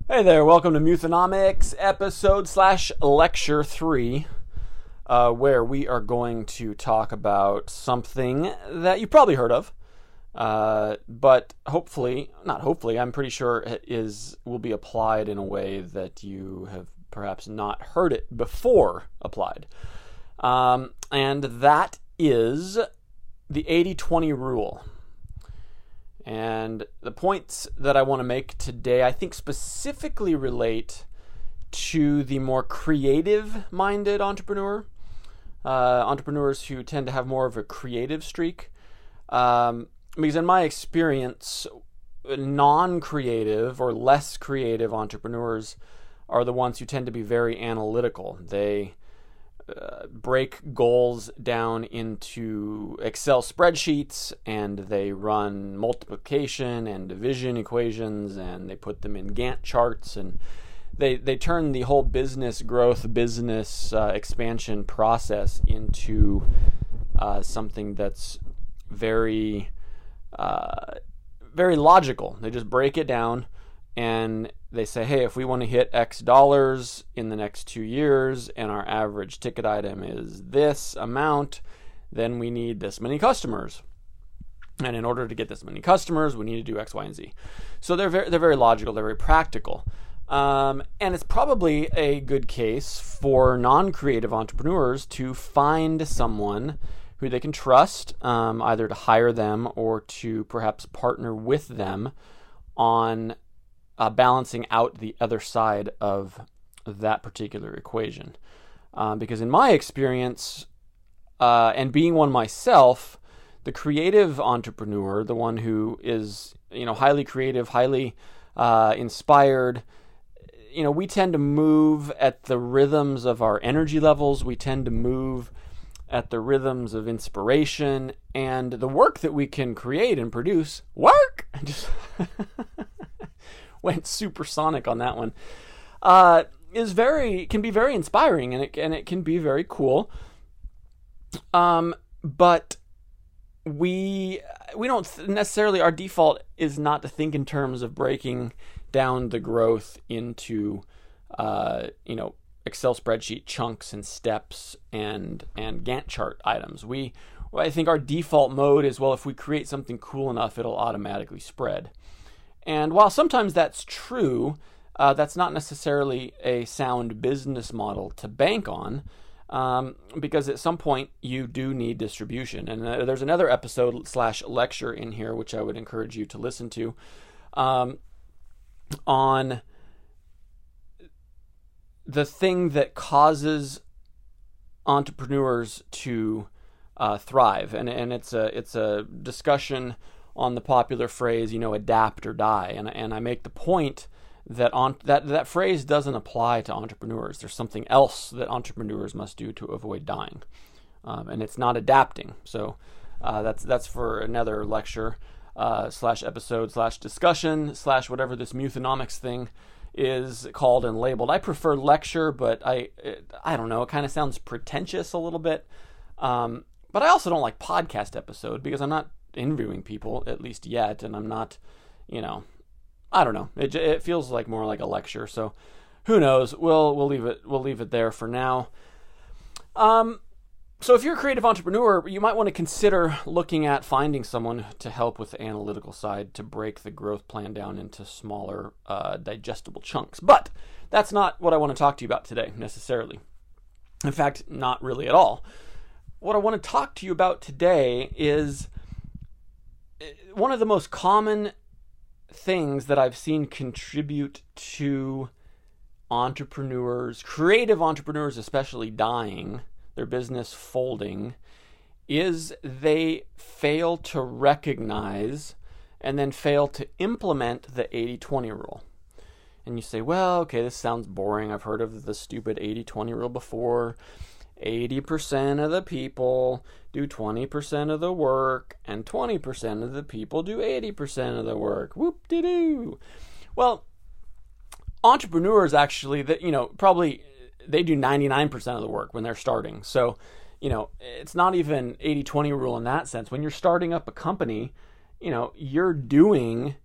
Hey there, welcome to Muthonomics episode / lecture 3, where we are going to talk about something that you probably heard of, but I'm pretty sure it will be applied in a way that you have perhaps not heard it before applied. And that is the 80-20 rule. And the points that I want to make today, I think, specifically relate to the more creative-minded entrepreneurs who tend to have more of a creative streak. Because in my experience, non-creative or less creative entrepreneurs are the ones who tend to be very analytical. They break goals down into Excel spreadsheets, and they run multiplication and division equations, and they put them in Gantt charts, and they turn the whole business growth, business expansion process into something that's very very logical. They just break it down and they say, hey, if we want to hit X dollars in the next 2 years and our average ticket item is this amount, then we need this many customers. And in order to get this many customers, we need to do X, Y, and Z. So they're very logical. They're very practical. And it's probably a good case for non-creative entrepreneurs to find someone who they can trust, either to hire them or to perhaps partner with them on balancing out the other side of that particular equation. Because in my experience, and being one myself, the creative entrepreneur, the one who is highly creative, highly inspired, we tend to move at the rhythms of our energy levels. We tend to move at the rhythms of inspiration, and the work that we can create and produce, just went supersonic on that one, can be very inspiring, and it can be very cool. But we don't necessarily, our default is not to think in terms of breaking down the growth into Excel spreadsheet chunks and steps and Gantt chart items. I think our default mode is, well, if we create something cool enough, it'll automatically spread. And while sometimes that's true, that's not necessarily a sound business model to bank on, because at some point you do need distribution. And there's another episode / lecture in here, which I would encourage you to listen to, on the thing that causes entrepreneurs to thrive. And it's a discussion on the popular phrase, adapt or die. And I make the point that that phrase doesn't apply to entrepreneurs. There's something else that entrepreneurs must do to avoid dying. And it's not adapting. So that's for another lecture / episode / discussion / whatever this Muthonomics thing is called and labeled. I prefer lecture, but I don't know. It kind of sounds pretentious a little bit. But I also don't like podcast episode because I'm not interviewing people, at least yet, and I'm not, I don't know. It feels like more like a lecture. So who knows? We'll leave it there for now. So if you're a creative entrepreneur, you might want to consider looking at finding someone to help with the analytical side to break the growth plan down into smaller, digestible chunks. But that's not what I want to talk to you about today, necessarily. In fact, not really at all. What I want to talk to you about today is one of the most common things that I've seen contribute to entrepreneurs, creative entrepreneurs especially, dying, their business folding, is they fail to recognize and then fail to implement the 80-20 rule. And you say, well, okay, this sounds boring. I've heard of the stupid 80-20 rule before. 80% of the people do 20% of the work, and 20% of the people do 80% of the work. Whoop-de-doo. Well, entrepreneurs actually, probably they do 99% of the work when they're starting. So, it's not even 80-20 rule in that sense. When you're starting up a company, you're doing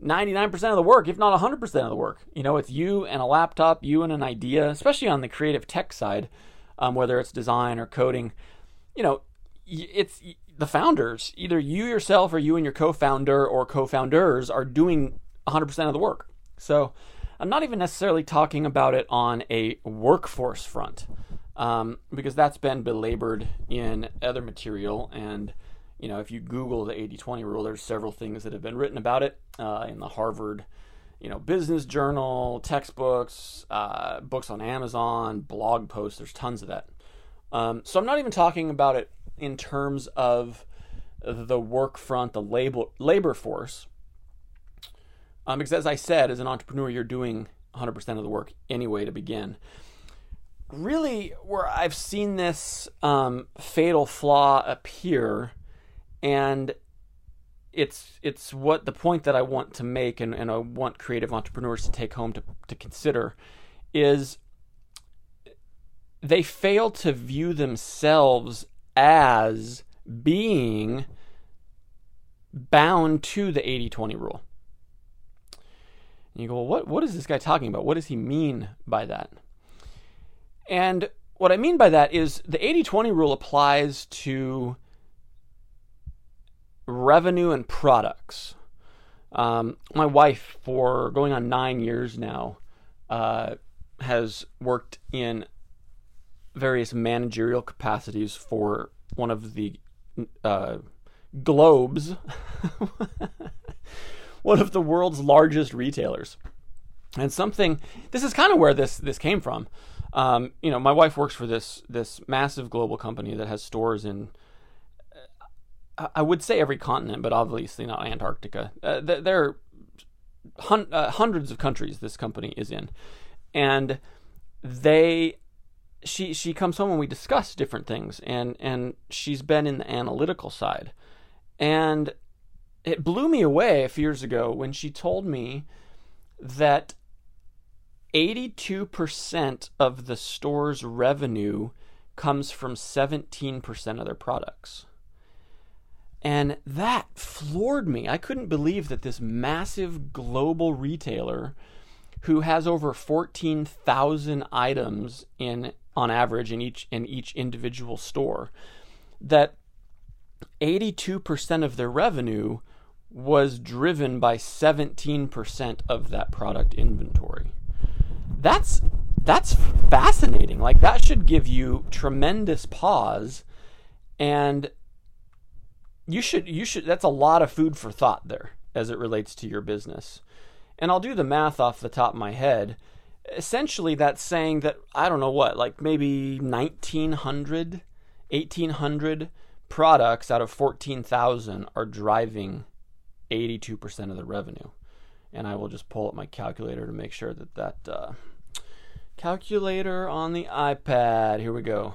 99% of the work, if not 100% of the work. It's you and a laptop, you and an idea, especially on the creative tech side, whether it's design or coding. It's the founders, either you yourself or you and your co-founder or co-founders are doing 100% of the work. So I'm not even necessarily talking about it on a workforce front, because that's been belabored in other material. And, if you Google the 80-20 rule, there's several things that have been written about it in the Harvard, Business Journal, textbooks, books on Amazon, blog posts. There's tons of that. So I'm not even talking about it in terms of the work front, the labor force. Because as I said, as an entrepreneur, you're doing 100% of the work anyway to begin. Really, where I've seen this fatal flaw appear, and it's what the point that I want to make and I want creative entrepreneurs to take home to consider, is they fail to view themselves as being bound to the 80-20 rule. And you go, well, what is this guy talking about? What does he mean by that? And what I mean by that is the 80-20 rule applies to revenue and products. My wife, for going on 9 years now, has worked in various managerial capacities for one of the globes, one of the world's largest retailers. And this is kind of where this came from. My wife works for this massive global company that has stores in, I would say every continent, but obviously not Antarctica. There are hundreds of countries this company is in. And she comes home and we discuss different things, and she's been in the analytical side. And it blew me away a few years ago when she told me that 82% of the store's revenue comes from 17% of their products. And that floored me. I couldn't believe that this massive global retailer, who has over 14,000 items on average in each individual store, that 82% of their revenue was driven by 17% of that product inventory. That's fascinating. Like, that should give you tremendous pause, and you should that's a lot of food for thought there as it relates to your business. And I'll do the math off the top of my head. Essentially, that's saying that, I don't know what, like maybe 1,900, 1,800 products out of 14,000 are driving 82% of the revenue. And I will just pull up my calculator to make sure that calculator on the iPad. Here we go.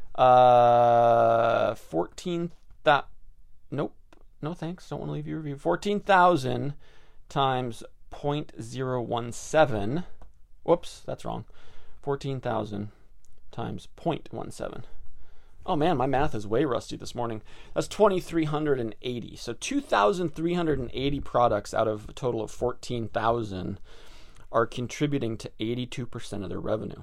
14,000. Nope. No thanks. Don't want to leave you a review. 14,000 times 0.017. Whoops, that's wrong. 14,000 times 0.17. Oh man, my math is way rusty this morning. That's 2,380. So 2,380 products out of a total of 14,000 are contributing to 82% of their revenue.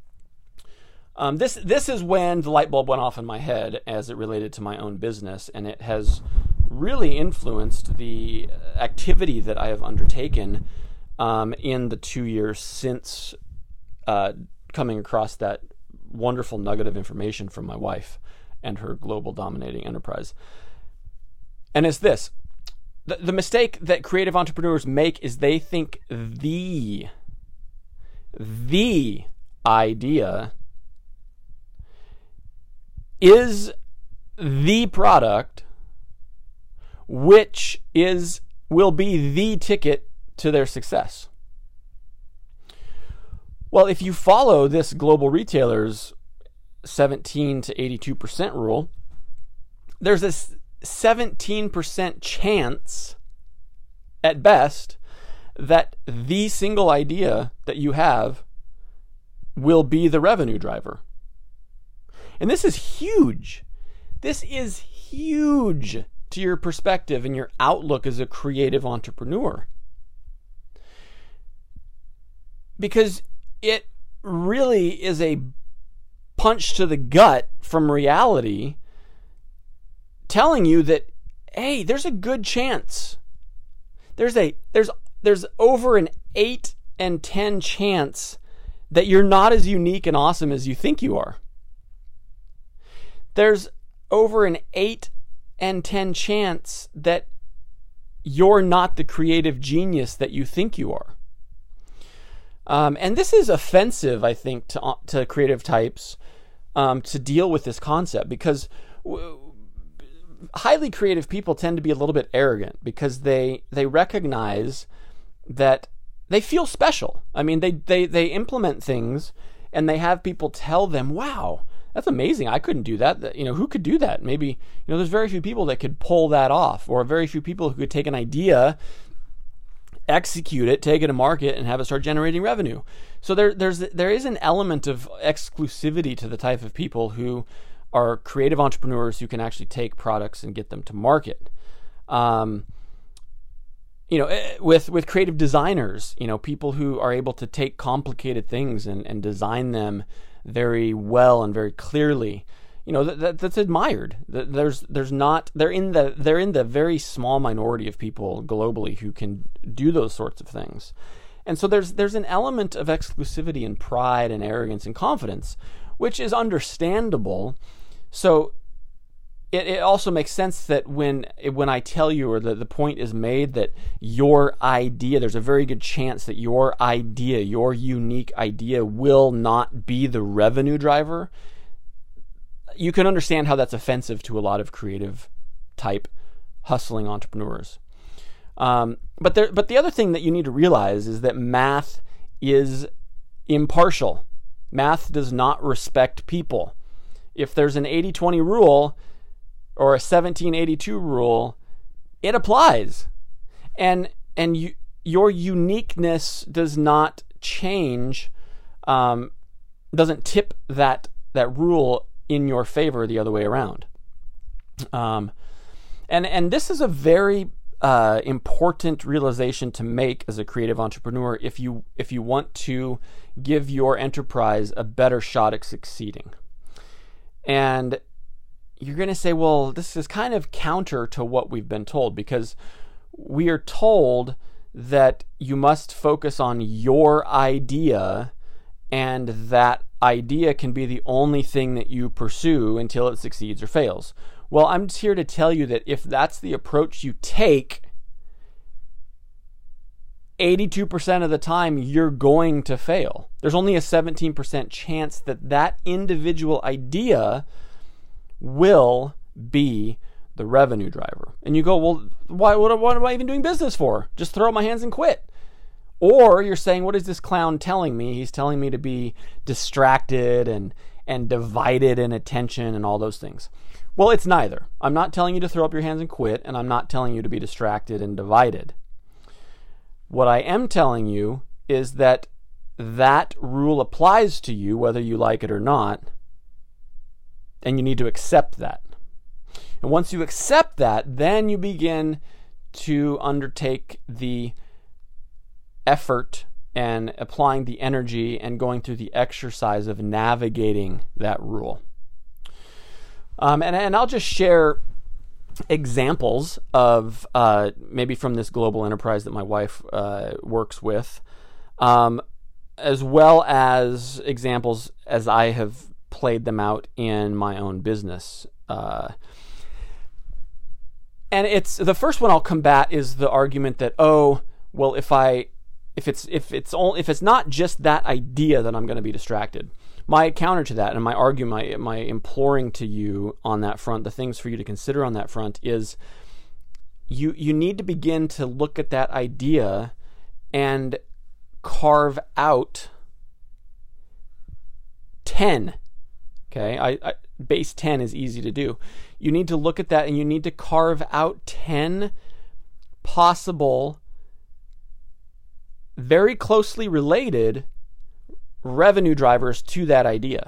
This is when the light bulb went off in my head as it related to my own business, and it has really influenced the activity that I have undertaken in the 2 years since coming across that wonderful nugget of information from my wife and her global dominating enterprise. And it's this. The mistake that creative entrepreneurs make is they think the idea is the product which will be the ticket to their success. Well, if you follow this global retailer's 17 to 82% rule, there's this 17% chance at best that the single idea that you have will be the revenue driver. And this is huge. This is huge to your perspective and your outlook as a creative entrepreneur. because it really is a punch to the gut from reality, telling you that, hey, there's a good chance. There's over an 8 and 10 chance that you're not as unique and awesome as you think you are. There's over an 8 and 10 chance that you're not the creative genius that you think you are. And this is offensive, I think, to creative types to deal with this concept, because highly creative people tend to be a little bit arrogant because they recognize that they feel special. I mean, they implement things and they have people tell them, wow, that's amazing. I couldn't do that. Who could do that? Maybe, there's very few people that could pull that off, or very few people who could take an idea, execute it, take it to market, and have it start generating revenue. So there is an element of exclusivity to the type of people who are creative entrepreneurs who can actually take products and get them to market. With creative designers, people who are able to take complicated things and design them very well and very clearly, that's admired. They're in the very small minority of people globally who can do those sorts of things. And so there's an element of exclusivity and pride and arrogance and confidence, which is understandable. So it also makes sense that when I tell you, or the point is made that your idea, there's a very good chance that your idea, your unique idea, will not be the revenue driver. You can understand how that's offensive to a lot of creative type hustling entrepreneurs. But the other thing that you need to realize is that math is impartial. Math does not respect people. If there's an 80-20 rule or a 17-82 rule, it applies. And your uniqueness does not change, doesn't tip that rule in your favor the other way around. And this is a very important realization to make as a creative entrepreneur if you want to give your enterprise a better shot at succeeding. And you're going to say, well, this is kind of counter to what we've been told, because we are told that you must focus on your idea, and that idea can be the only thing that you pursue until it succeeds or fails. Well, I'm just here to tell you that if that's the approach you take, 82% of the time you're going to fail. There's only a 17% chance that individual idea will be the revenue driver. And you go, well, what am I even doing business for? Just throw up my hands and quit. Or you're saying, what is this clown telling me? He's telling me to be distracted and divided in attention and all those things. Well, it's neither. I'm not telling you to throw up your hands and quit, and I'm not telling you to be distracted and divided. What I am telling you is that rule applies to you whether you like it or not, and you need to accept that. And once you accept that, then you begin to undertake the effort and applying the energy and going through the exercise of navigating that rule. And I'll just share examples of maybe from this global enterprise that my wife works with, as well as examples as I have played them out in my own business. And it's the first one I'll combat is the argument that, oh, well, if it's not just that idea, then I'm going to be distracted. My counter to that, and my argument, my imploring to you on that front, the things for you to consider on that front is you need to begin to look at that idea and carve out 10. Okay, base 10 is easy to do. You need to look at that and you need to carve out 10 possible, very closely related revenue drivers to that idea.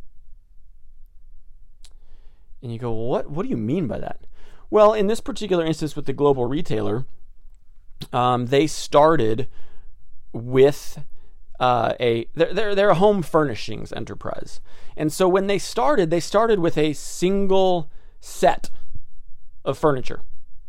And you go, well, what do you mean by that? Well, in this particular instance with the global retailer, they started with they're a home furnishings enterprise. And so when they started with a single set of furniture.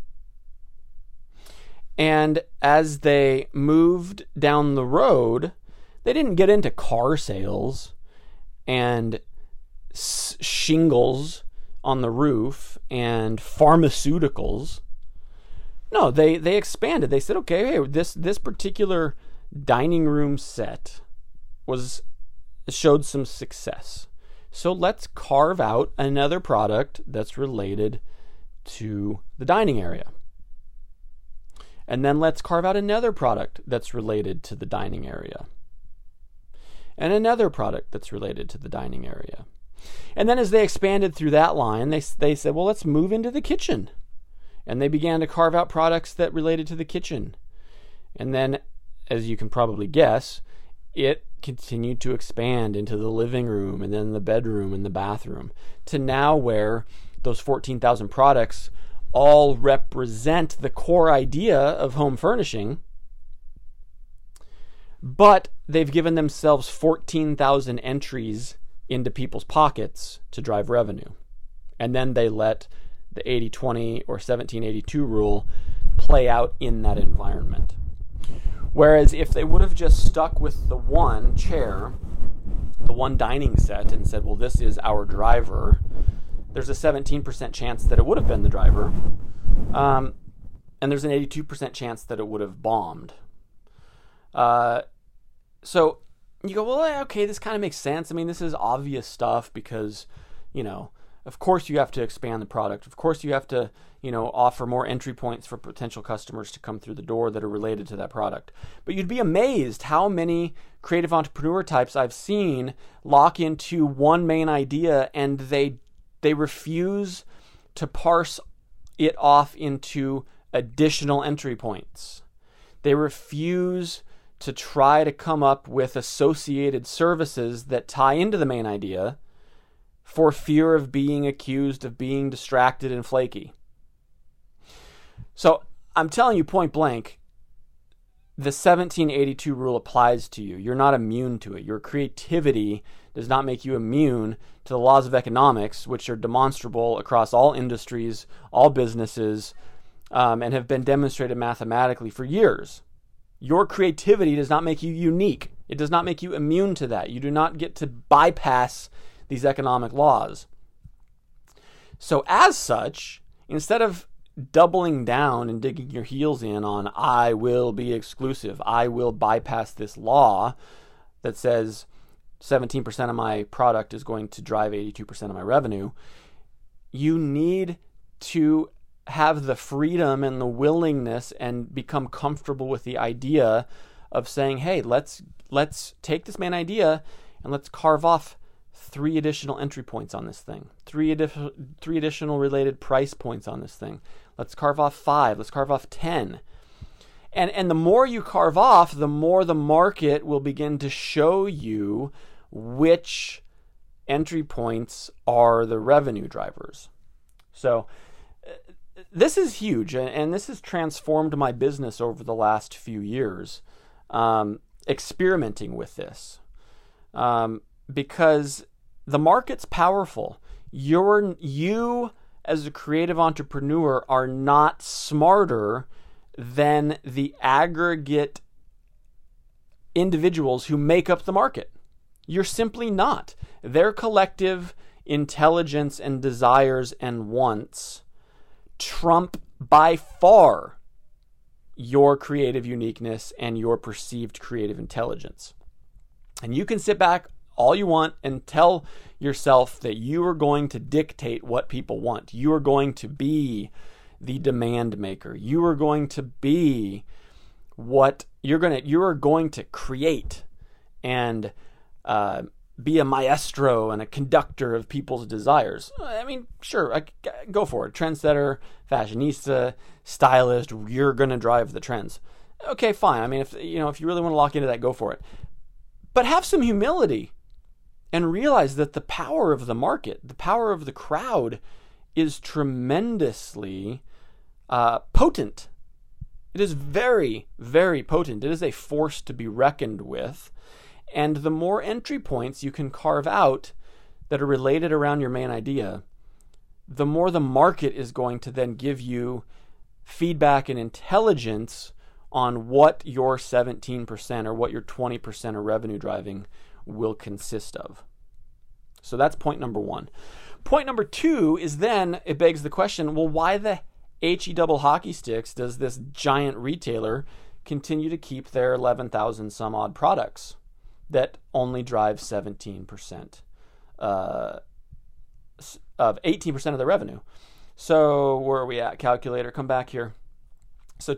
And as they moved down the road, they didn't get into car sales and shingles on the roof and pharmaceuticals. No, they expanded. They said, okay, hey, this particular dining room set showed some success. So let's carve out another product that's related to the dining area. And then let's carve out another product that's related to the dining area. And another product that's related to the dining area. And then as they expanded through that line, they said, well, let's move into the kitchen. And they began to carve out products that related to the kitchen. And then, as you can probably guess, it continued to expand into the living room and then the bedroom and the bathroom to now where those 14,000 products all represent the core idea of home furnishing, but they've given themselves 14,000 entries into people's pockets to drive revenue. And then they let the 80-20 or 1782 rule play out in that environment. Whereas if they would have just stuck with the one chair, the one dining set, and said, well, this is our driver, there's a 17% chance that it would have been the driver. And there's an 82% chance that it would have bombed. So you go, well, okay, this kind of makes sense. I mean, this is obvious stuff because, of course you have to expand the product. Of course you have to, offer more entry points for potential customers to come through the door that are related to that product. But you'd be amazed how many creative entrepreneur types I've seen lock into one main idea and they refuse to parse it off into additional entry points. They refuse to try to come up with associated services that tie into the main idea for fear of being accused of being distracted and flaky. So I'm telling you point blank, the 1782 rule applies to you. You're not immune to it. Your creativity does not make you immune to the laws of economics, which are demonstrable across all industries, all businesses, and have been demonstrated mathematically for years. Your creativity does not make you unique. It does not make you immune to that. You do not get to bypass these economic laws. So as such, instead of doubling down and digging your heels in on, I will be exclusive, I will bypass this law that says 17% of my product is going to drive 82% of my revenue, you need to have the freedom and the willingness and become comfortable with the idea of saying, hey, let's take this main idea and let's carve off 3 additional entry points on this thing, 3 additional related price points on this thing. Let's carve off 5, let's carve off 10. And the more you carve off, the more the market will begin to show you which entry points are the revenue drivers. So this is huge, and this has transformed my business over the last few years, experimenting with this, because the market's powerful. You as a creative entrepreneur are not smarter than the aggregate individuals who make up the market. You're simply not. Their collective intelligence and desires and wants trump by far your creative uniqueness and your perceived creative intelligence. And you can sit back all you want and tell yourself that you are going to dictate what people want. You are going to be the demand maker. You are going to be what you are going to create and be a maestro and a conductor of people's desires. I mean, sure, go for it. Trendsetter, fashionista, stylist, you're going to drive the trends. Okay, fine. I mean, if you really want to lock into that, go for it. But have some humility and realize that the power of the market, the power of the crowd is tremendously potent. It is very, very potent. It is a force to be reckoned with. And the more entry points you can carve out that are related around your main idea, the more the market is going to then give you feedback and intelligence on what your 17% or what your 20% of revenue driving will consist of. So that's point number one. Point number two is then it begs the question, well, why the HE double hockey sticks does this giant retailer continue to keep their 11,000 some odd products that only drive 17% of 18% of the revenue? So where are we at? Calculator, come back here. So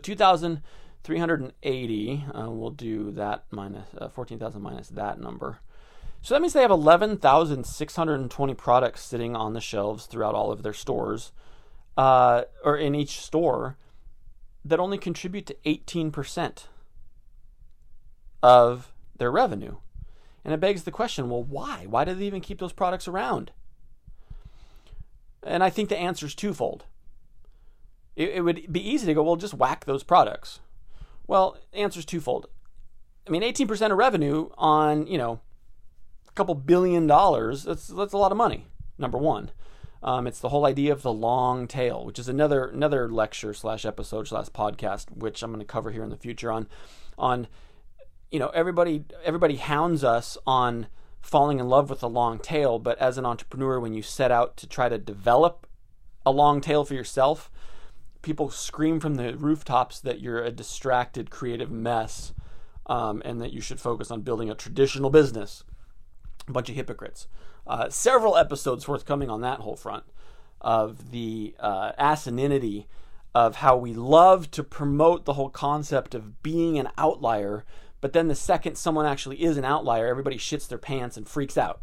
2,380, we'll do that minus 14,000 minus that number. So that means they have 11,620 products sitting on the shelves throughout all of their stores, or in each store, that only contribute to 18% of their revenue. And it begs the question, well, why? Why do they even keep those products around? And I think the answer is twofold. It would be easy to go, well, just whack those products. Well, the answer is twofold. I mean, 18% of revenue on, a couple $1 billion, that's a lot of money, number one. It's the whole idea of the long tail, which is another lecture / episode / podcast, which I'm going to cover here in the future on everybody hounds us on falling in love with the long tail, but as an entrepreneur, when you set out to try to develop a long tail for yourself, people scream from the rooftops that you're a distracted creative mess, and that you should focus on building a traditional business. A bunch of hypocrites. Several episodes forthcoming on that whole front of the asininity of how we love to promote the whole concept of being an outlier, but then the second someone actually is an outlier, everybody shits their pants and freaks out.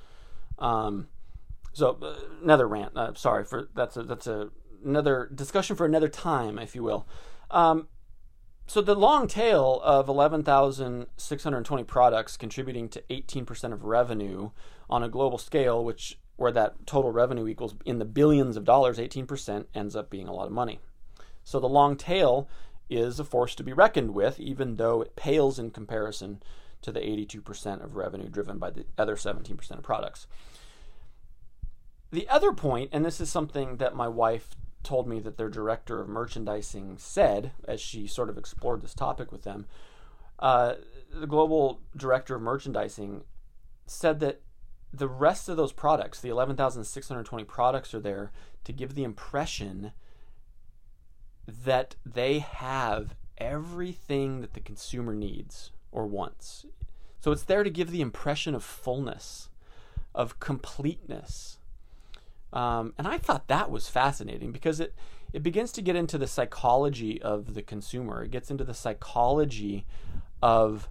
So another rant. Sorry for that's another discussion for another time, if you will. So the long tail of 11,620 products contributing to 18% of revenue on a global scale, where that total revenue equals in the billions of dollars, 18% ends up being a lot of money. So the long tail is a force to be reckoned with, even though it pales in comparison to the 82% of revenue driven by the other 17% of products. The other point, and this is something that my wife told me that their director of merchandising said as she sort of explored this topic with them, the global director of merchandising said that the rest of those products, the 11,620 products, are there to give the impression that they have everything that the consumer needs or wants. So it's there to give the impression of fullness, of completeness. And I thought that was fascinating because it begins to get into the psychology of the consumer. It gets into the psychology of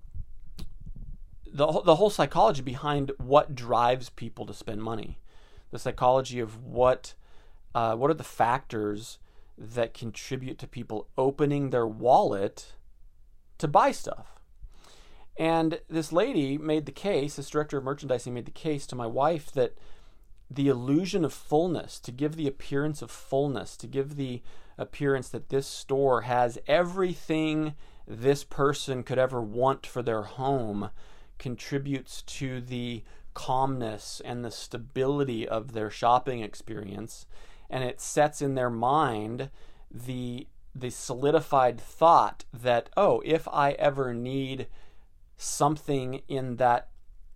the whole psychology behind what drives people to spend money. The psychology of what are the factors that contribute to people opening their wallet to buy stuff. And this lady made the case, this director of merchandising made the case to my wife that the illusion of fullness, to give the appearance of fullness, to give the appearance that this store has everything this person could ever want for their home, contributes to the calmness and the stability of their shopping experience. And it sets in their mind the solidified thought that, oh, if I ever need something in that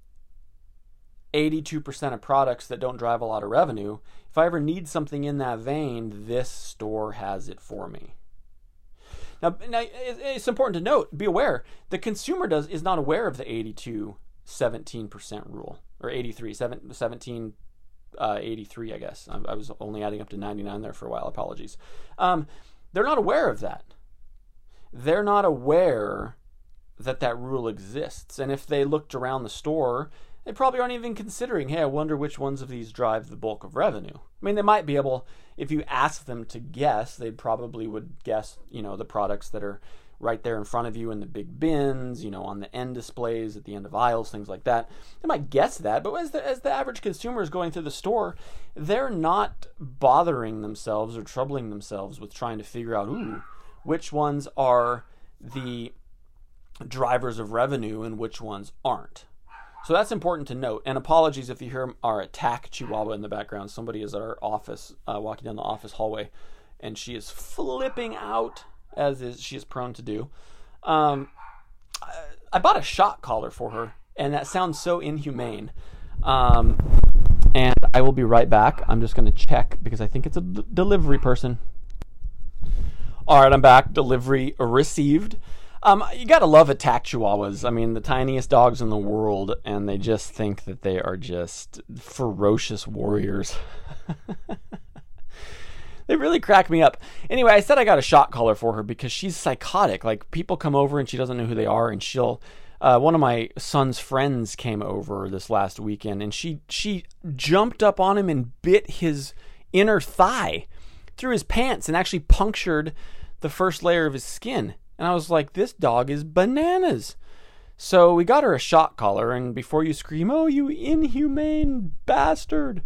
82% of products that don't drive a lot of revenue, if I ever need something in that vein, this store has it for me. Now it's important to note, be aware, the consumer is not aware of the 82-17% rule, or 17, 83, I guess. I was only adding up to 99 there for a while. Apologies. They're not aware of that. They're not aware that rule exists. And if they looked around the store, they probably aren't even considering, hey, I wonder which ones of these drive the bulk of revenue. I mean, they might be able, if you ask them to guess, they probably would guess, the products that are right there in front of you in the big bins, on the end displays, at the end of aisles, things like that. They might guess that, but as the average consumer is going through the store, they're not bothering themselves or troubling themselves with trying to figure out, which ones are the drivers of revenue and which ones aren't. So that's important to note. And apologies if you hear our attack chihuahua in the background. Somebody is at our office, walking down the office hallway, and she is flipping out, she is prone to do. I bought a shock collar for her, and that sounds so inhumane. And I will be right back. I'm just going to check because I think it's a delivery person. All right, I'm back. Delivery received. You gotta love attack chihuahuas. I mean, the tiniest dogs in the world, and they just think that they are just ferocious warriors. They really crack me up. Anyway, I said I got a shock collar for her because she's psychotic. Like, people come over and she doesn't know who they are, and she'll... one of my son's friends came over this last weekend, and she jumped up on him and bit his inner thigh through his pants and actually punctured the first layer of his skin. And I was like, this dog is bananas. So we got her a shock collar, and before you scream, oh, you inhumane bastard,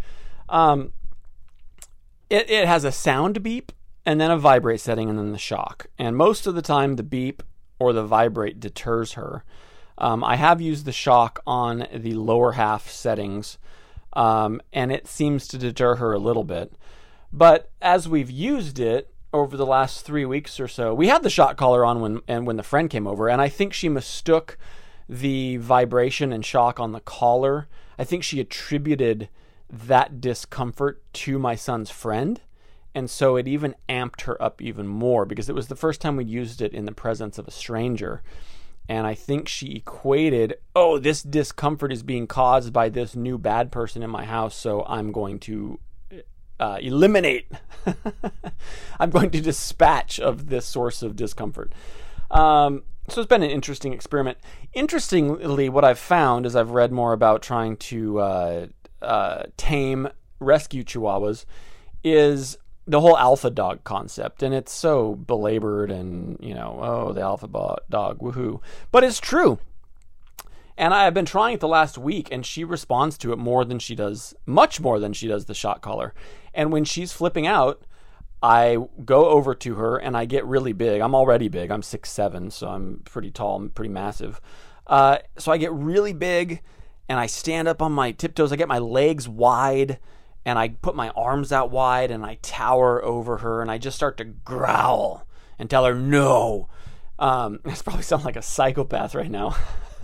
it has a sound beep and then a vibrate setting and then the shock. And most of the time the beep or the vibrate deters her. I have used the shock on the lower half settings, and it seems to deter her a little bit. But as we've used it over the last 3 weeks or so, we had the shock collar on when the friend came over, and I think she mistook the vibration and shock on the collar. I think she attributed that discomfort to my son's friend, and so it even amped her up even more because it was the first time we used it in the presence of a stranger. And I think she equated, oh, this discomfort is being caused by this new bad person in my house, so I'm going to eliminate. I'm going to dispatch of this source of discomfort. So it's been an interesting experiment. Interestingly, what I've found as I've read more about trying to tame rescue chihuahuas is the whole alpha dog concept. And it's so belabored and, oh, the alpha dog, woohoo. But it's true. And I have been trying it the last week, and she responds to it much more than she does the shock collar. And when she's flipping out, I go over to her and I get really big. I'm already big. I'm 6'7", so I'm pretty tall. I'm pretty massive. So I get really big, and I stand up on my tiptoes. I get my legs wide, and I put my arms out wide, and I tower over her, and I just start to growl and tell her no. This probably sounds like a psychopath right now.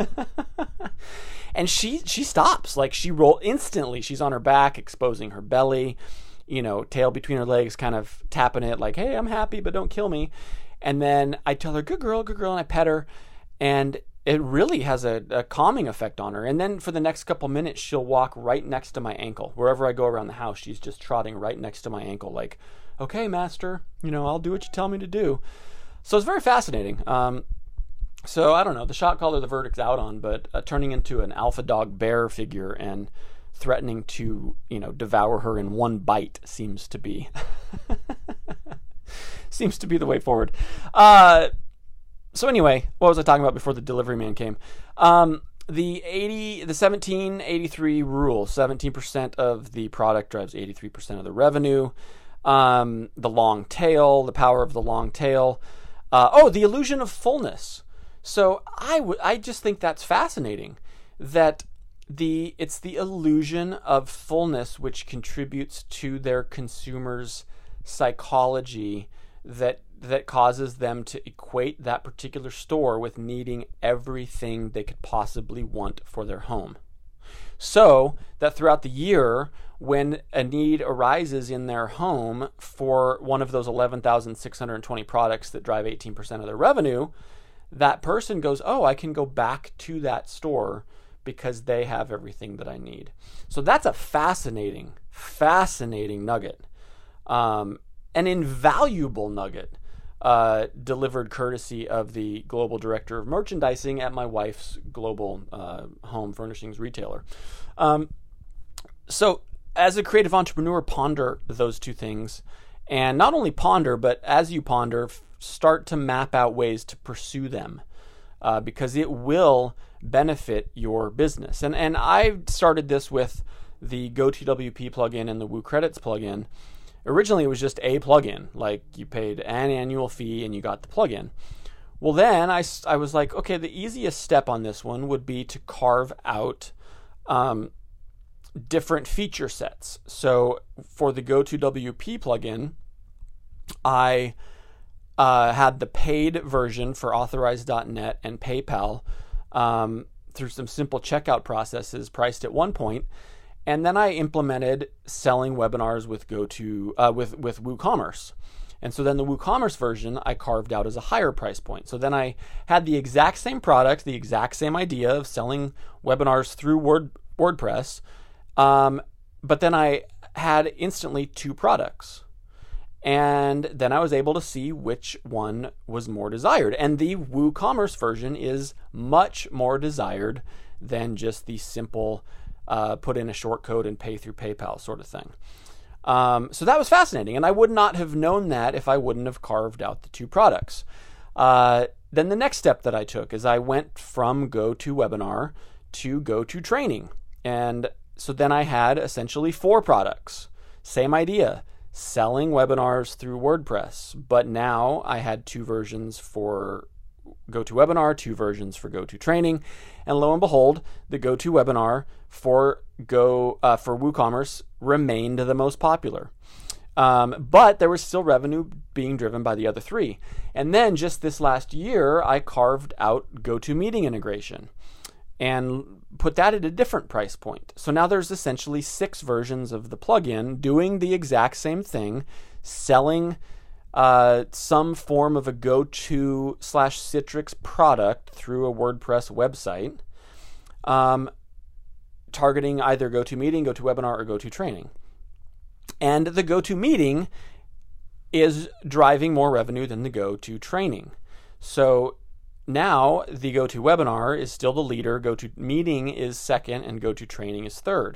And she stops. Like, she roll instantly. She's on her back, exposing her belly, tail between her legs, kind of tapping it like, hey, I'm happy, but don't kill me. And then I tell her, good girl, and I pet her, and it really has a calming effect on her. And then for the next couple minutes, she'll walk right next to my ankle. Wherever I go around the house, she's just trotting right next to my ankle like, okay, master, I'll do what you tell me to do. So it's very fascinating. So I don't know, the shock collar, the verdict's out on, but turning into an alpha dog bear figure and threatening to, devour her in one bite seems to be the way forward. So anyway, what was I talking about before the delivery man came? The 1783 rule, 17% of the product drives 83% of the revenue. The long tail, the power of the long tail. The illusion of fullness. So I just think that's fascinating, that it's the illusion of fullness which contributes to their consumers' psychology that causes them to equate that particular store with needing everything they could possibly want for their home. So that throughout the year, when a need arises in their home for one of those 11,620 products that drive 18% of their revenue, that person goes, oh, I can go back to that store because they have everything that I need. So that's a fascinating nugget. An invaluable nugget delivered courtesy of the global director of merchandising at my wife's global home furnishings retailer. So as a creative entrepreneur, ponder those two things. And not only ponder, but as you ponder, start to map out ways to pursue them, because it will benefit your business. And I've started this with the GoTWP plugin and the WooCredits plugin. Originally, it was just a plugin. Like, you paid an annual fee and you got the plugin. Well, then I was like, okay, the easiest step on this one would be to carve out different feature sets. So for the GoToWP plugin, I had the paid version for Authorize.net and PayPal through some simple checkout processes priced at one point. And then I implemented selling webinars with with WooCommerce. And so then the WooCommerce version I carved out as a higher price point. So then I had the exact same product, the exact same idea of selling webinars through WordPress, but then I had instantly two products. And then I was able to see which one was more desired. And the WooCommerce version is much more desired than just the simple put in a short code and pay through PayPal sort of thing. So that was fascinating, and I would not have known that if I wouldn't have carved out the two products. Then the next step that I took is I went from GoToWebinar to GoToTraining. And so then I had essentially 4 products. Same idea, selling webinars through WordPress, but now I had 2 versions for GoToWebinar, 2 versions for GoToTraining, and lo and behold, the GoToWebinar for WooCommerce remained the most popular. But there was still revenue being driven by the other 3. And then just this last year, I carved out GoToMeeting integration and put that at a different price point. So now there's essentially 6 versions of the plugin doing the exact same thing, selling some form of a GoTo/Citrix product through a WordPress website, targeting either GoToMeeting, GoToWebinar, or GoToTraining. And the GoToMeeting is driving more revenue than the GoToTraining. So now the GoToWebinar is still the leader, GoToMeeting is second, and GoToTraining is third.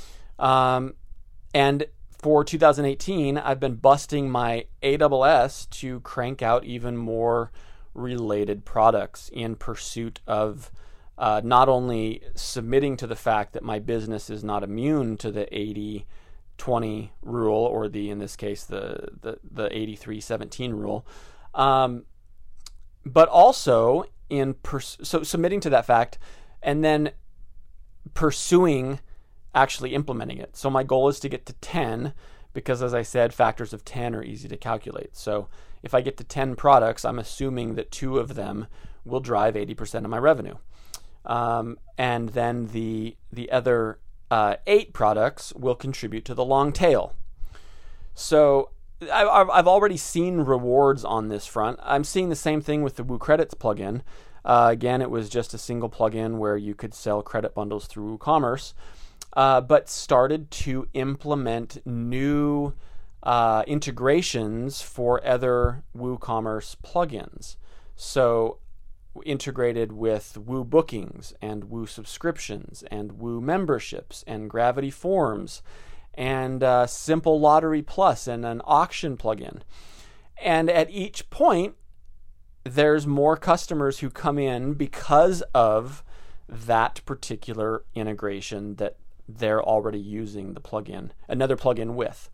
And for 2018, I've been busting my AWS to crank out even more related products in pursuit of not only submitting to the fact that my business is not immune to the 80-20 rule, or in this case, the 83-17 rule, but also so submitting to that fact and then pursuing actually implementing it. So my goal is to get to 10 because, as I said, factors of 10 are easy to calculate. So if I get to 10 products, I'm assuming that 2 of them will drive 80% of my revenue. And then the other 8 products will contribute to the long tail. So I've already seen rewards on this front. I'm seeing the same thing with the WooCredits plugin. Again, it was just a single plugin where you could sell credit bundles through WooCommerce, but started to implement new integrations for other WooCommerce plugins. So integrated with Woo Bookings and Woo Subscriptions and Woo Memberships and Gravity Forms and Simple Lottery Plus and an auction plugin. And at each point, there's more customers who come in because of that particular integration that they're already using the plugin, another plugin with.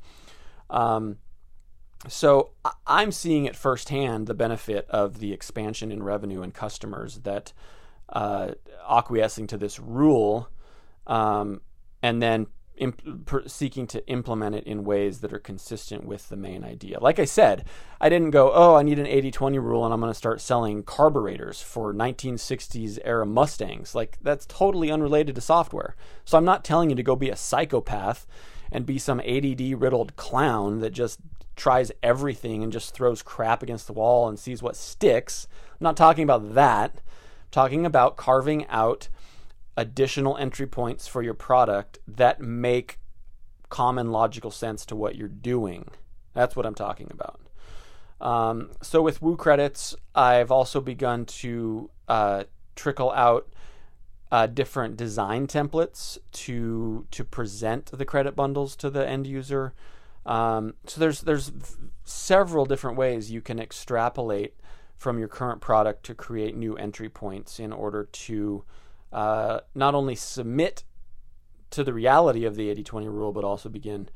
So I'm seeing it firsthand, the benefit of the expansion in revenue and customers that acquiescing to this rule and then seeking to implement it in ways that are consistent with the main idea. Like I said, I didn't go, oh, I need an 80-20 rule and I'm going to start selling carburetors for 1960s era Mustangs. Like, that's totally unrelated to software. So I'm not telling you to go be a psychopath and be some ADD-riddled clown that just tries everything and just throws crap against the wall and sees what sticks. I'm not talking about that. I'm talking about carving out additional entry points for your product that make common logical sense to what you're doing. That's what I'm talking about. So with WooCredits, I've also begun to trickle out different design templates to present the credit bundles to the end user. So there's several different ways you can extrapolate from your current product to create new entry points in order to not only submit to the reality of the 80-20 rule, but also begin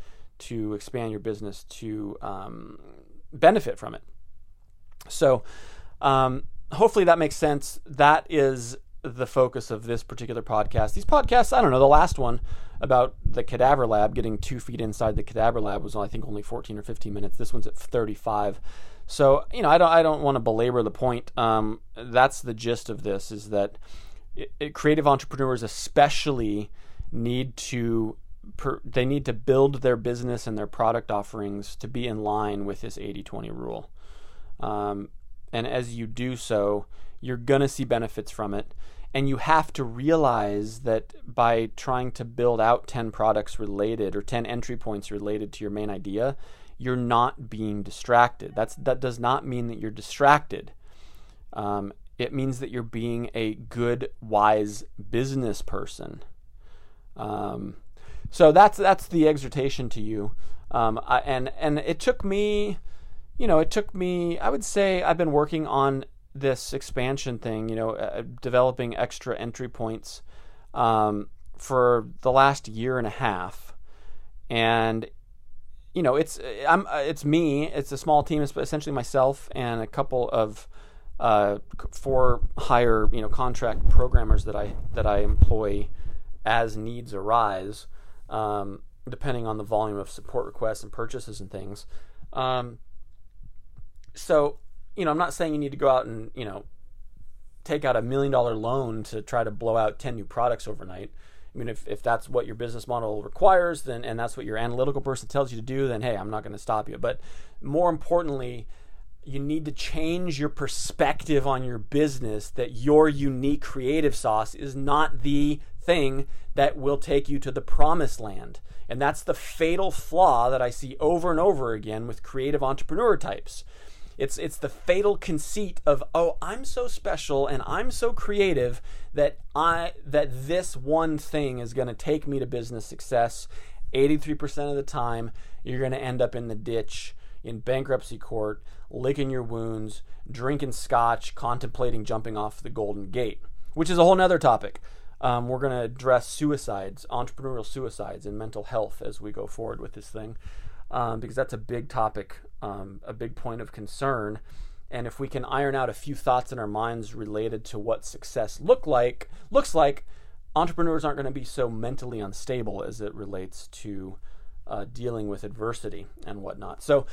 to expand your business to benefit from it. So hopefully that makes sense. That is the focus of this particular podcast. These podcasts, I don't know, the last one about the cadaver lab, getting 2 feet inside the cadaver lab, was I think only 14 or 15 minutes. This one's at 35. So, I don't want to belabor the point. That's the gist of this, is that creative entrepreneurs especially need to build their business and their product offerings to be in line with this 80-20 rule. And as you do so, you're going to see benefits from it. And you have to realize that by trying to build out 10 products related, or 10 entry points related to your main idea, you're not being distracted. That does not mean that you're distracted. It means that you're being a good, wise business person. So that's the exhortation to you. And it took me, I would say I've been working on this expansion thing, developing extra entry points for the last year and a half. And it's me. It's a small team. It's essentially myself and a couple of for hire contract programmers that I employ as needs arise, depending on the volume of support requests and purchases and things. So I'm not saying you need to go out and take out $1 million loan to try to blow out 10 new products overnight. I mean, if that's what your business model requires, then, and that's what your analytical person tells you to do, then hey, I'm not going to stop you. But more importantly, you need to change your perspective on your business, that your unique creative sauce is not the thing that will take you to the promised land. And that's the fatal flaw that I see over and over again with creative entrepreneur types. It's the fatal conceit of, I'm so special and I'm so creative that this one thing is going to take me to business success. 83% of the time, you're going to end up in the ditch, in bankruptcy court, licking your wounds, drinking scotch, contemplating jumping off the Golden Gate, which is a whole nother topic. We're going to address suicides, entrepreneurial suicides, and mental health as we go forward with this thing. Because that's a big topic, a big point of concern. And if we can iron out a few thoughts in our minds related to what success looks like, entrepreneurs aren't going to be so mentally unstable as it relates to dealing with adversity and whatnot. So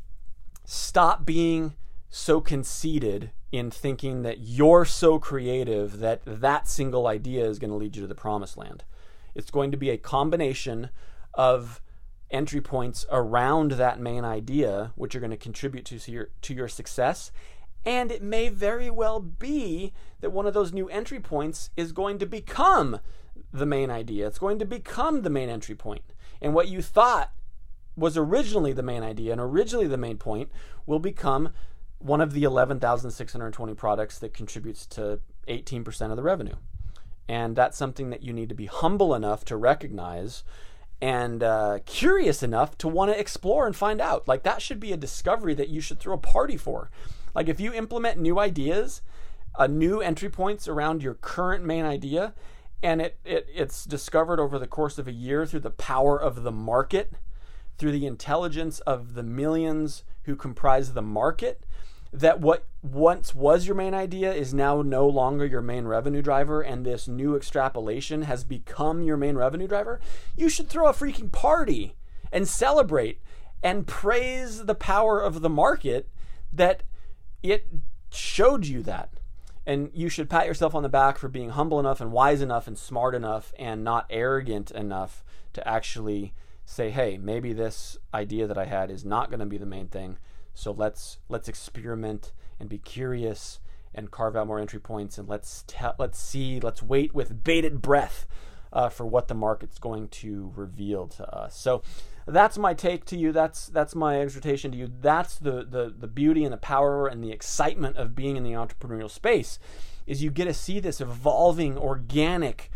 stop being so conceited in thinking that you're so creative that single idea is going to lead you to the promised land. It's going to be a combination of entry points around that main idea, which are going to contribute to your success. And it may very well be that one of those new entry points is going to become the main idea. It's going to become the main entry point. And what you thought was originally the main idea and originally the main point will become one of the 11,620 products that contributes to 18% of the revenue. And that's something that you need to be humble enough to recognize and curious enough to want to explore and find out. Like, that should be a discovery that you should throw a party for. Like, if you implement new ideas, new entry points around your current main idea, and it's discovered over the course of a year through the power of the market, through the intelligence of the millions who comprise the market, that what once was your main idea is now no longer your main revenue driver, and this new extrapolation has become your main revenue driver, you should throw a freaking party and celebrate and praise the power of the market that it showed you that. And you should pat yourself on the back for being humble enough and wise enough and smart enough and not arrogant enough to actually say, hey, maybe this idea that I had is not going to be the main thing. So let's experiment and be curious and carve out more entry points, and let's wait with bated breath for what the market's going to reveal to us. So that's my take to you. That's my exhortation to you. That's the beauty and the power and the excitement of being in the entrepreneurial space, is you get to see this evolving organic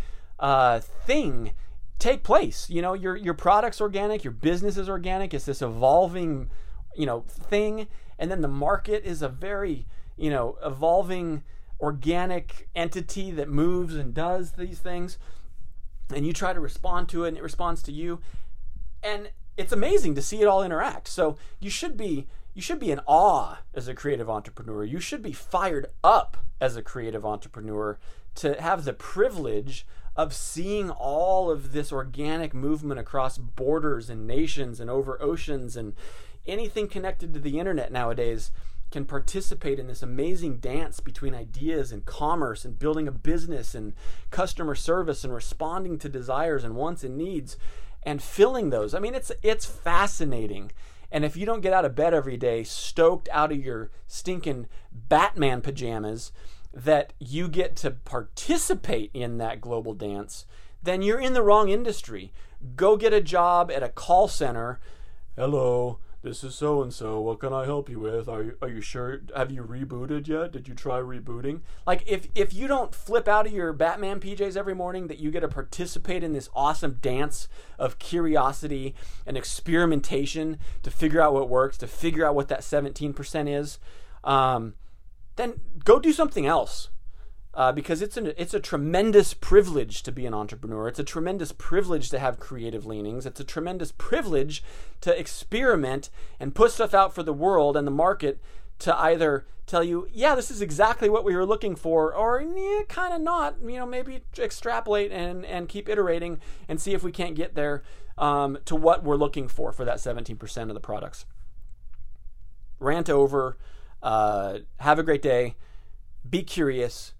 thing take place. Your product's organic, your business is organic. It's this evolving thing, and then the market is a very evolving organic entity that moves and does these things, and you try to respond to it and it responds to you, and it's amazing to see it all interact. So you should be in awe as a creative entrepreneur. You should be fired up as a creative entrepreneur to have the privilege of seeing all of this organic movement across borders and nations and over oceans, and anything connected to the internet nowadays can participate in this amazing dance between ideas and commerce and building a business and customer service and responding to desires and wants and needs and filling those. I mean, it's fascinating. And if you don't get out of bed every day stoked out of your stinking Batman pajamas that you get to participate in that global dance, then you're in the wrong industry. Go get a job at a call center. Hello, this is so-and-so. What can I help you with? Are you sure? Have you rebooted yet? Did you try rebooting? Like, if you don't flip out of your Batman PJs every morning that you get to participate in this awesome dance of curiosity and experimentation to figure out what works, to figure out what that 17% is, then go do something else. Because it's a tremendous privilege to be an entrepreneur. It's a tremendous privilege to have creative leanings. It's a tremendous privilege to experiment and put stuff out for the world and the market to either tell you, yeah, this is exactly what we were looking for, or yeah, kind of not. Maybe extrapolate and keep iterating and see if we can't get there to what we're looking for that 17% of the products. Rant over. Have a great day. Be curious.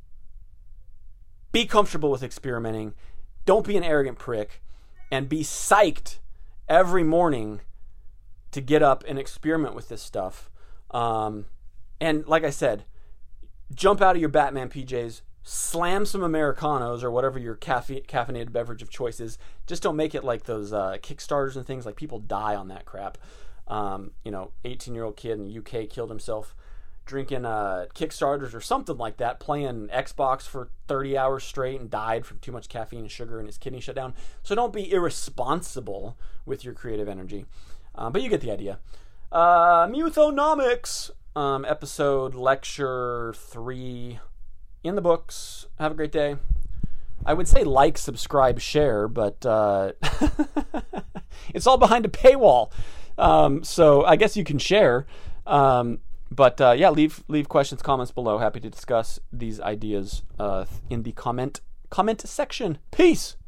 Be comfortable with experimenting. Don't be an arrogant prick. And be psyched every morning to get up and experiment with this stuff. And like I said, jump out of your Batman PJs, slam some Americanos or whatever your caffeinated beverage of choice is. Just don't make it like those Kickstarters and things. Like, people die on that crap. 18-year-old kid in the UK killed himself drinking Kickstarters or something like that, playing Xbox for 30 hours straight and died from too much caffeine and sugar and his kidney shut down. So don't be irresponsible with your creative energy. But you get the idea. Muthonomics, episode lecture 3 in the books. Have a great day. I would say like, subscribe, share, but it's all behind a paywall. So I guess you can share. But leave questions, comments below. Happy to discuss these ideas in the comment section. Peace.